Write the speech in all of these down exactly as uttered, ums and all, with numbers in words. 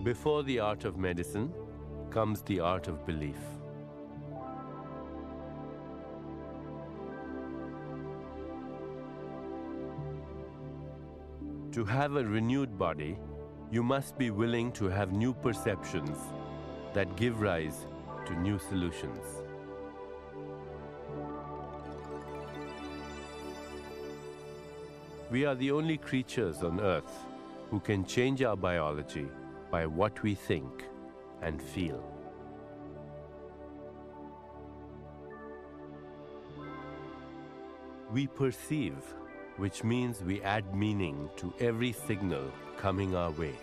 Before the art of medicine comes the art of belief. To have a renewed body, you must be willing to have new perceptions that give rise to new solutions. We are the only creatures on earth who can change our biology by what we think and feel. We perceive, which means we add meaning to every signal coming our way.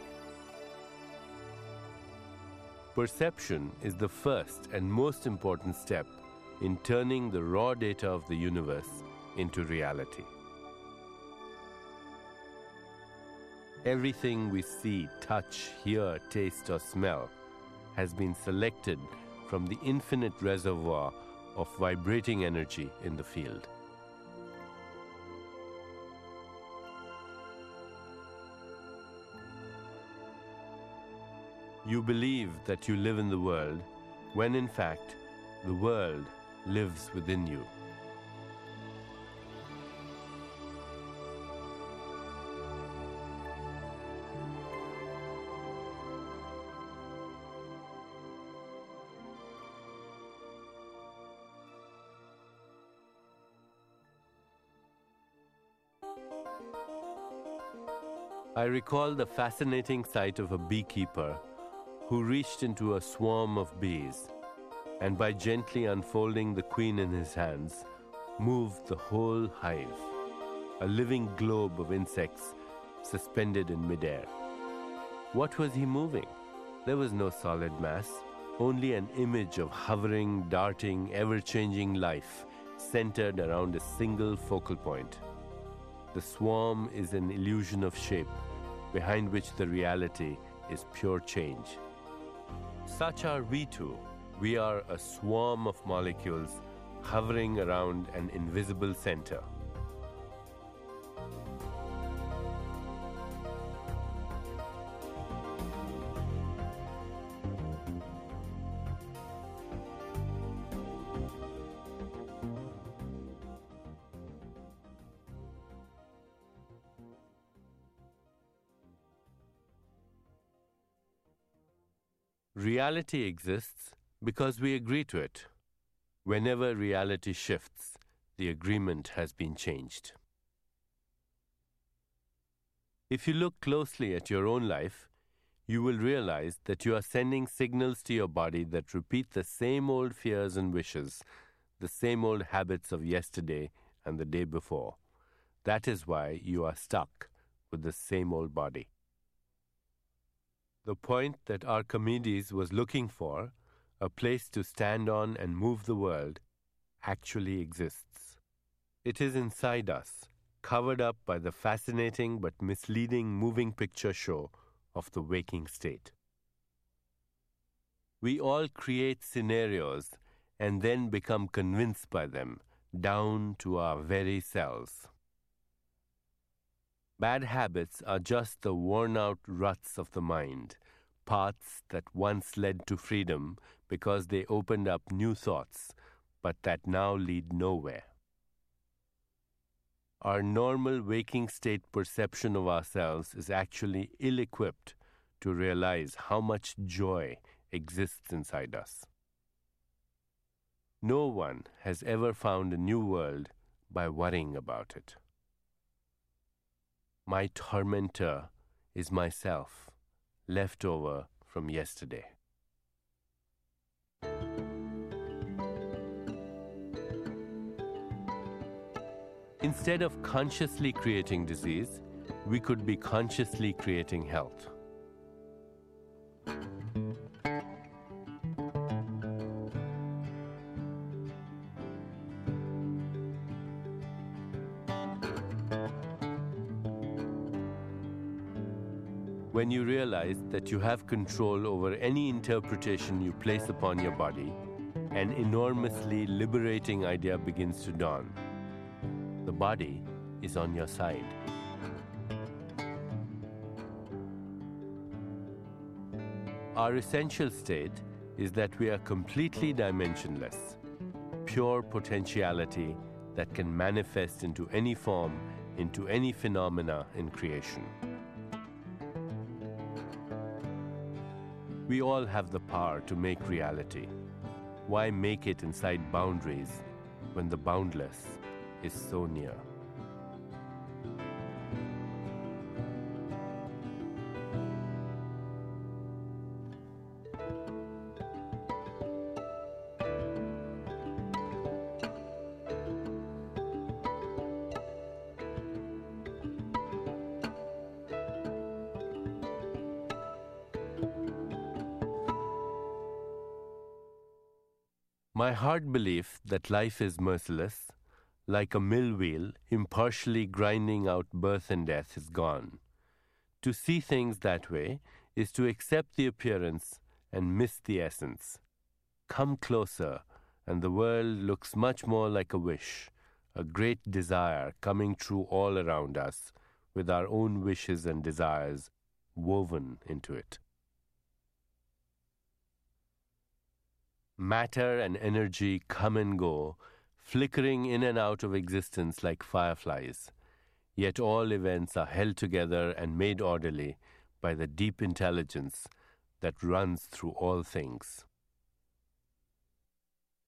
Perception is the first and most important step in turning the raw data of the universe into reality. Everything we see, touch, hear, taste, or smell has been selected from the infinite reservoir of vibrating energy in the field. You believe that you live in the world, when in fact, the world lives within you. I recall the fascinating sight of a beekeeper who reached into a swarm of bees and by gently unfolding the queen in his hands, moved the whole hive, a living globe of insects suspended in midair. What was he moving? There was no solid mass, only an image of hovering, darting, ever-changing life centered around a single focal point. The swarm is an illusion of shape, behind which the reality is pure change. Such are we too. We are a swarm of molecules hovering around an invisible center. Reality exists because we agree to it. Whenever reality shifts, the agreement has been changed. If you look closely at your own life, you will realize that you are sending signals to your body that repeat the same old fears and wishes, the same old habits of yesterday and the day before. That is why you are stuck with the same old body. The point that Archimedes was looking for, a place to stand on and move the world, actually exists. It is inside us, covered up by the fascinating but misleading moving picture show of the waking state. We all create scenarios and then become convinced by them, down to our very cells. Bad habits are just the worn-out ruts of the mind, paths that once led to freedom because they opened up new thoughts, but that now lead nowhere. Our normal waking state perception of ourselves is actually ill-equipped to realize how much joy exists inside us. No one has ever found a new world by worrying about it. My tormentor is myself, left over from yesterday. Instead of consciously creating disease, we could be consciously creating health. When you realize that you have control over any interpretation you place upon your body, an enormously liberating idea begins to dawn. The body is on your side. Our essential state is that we are completely dimensionless, pure potentiality that can manifest into any form, into any phenomena in creation. We all have the power to make reality. Why make it inside boundaries when the boundless is so near? My hard belief that life is merciless, like a mill wheel impartially grinding out birth and death, is gone. To see things that way is to accept the appearance and miss the essence. Come closer, and the world looks much more like a wish, a great desire coming true all around us, with our own wishes and desires woven into it. Matter and energy come and go, flickering in and out of existence like fireflies. Yet all events are held together and made orderly by the deep intelligence that runs through all things.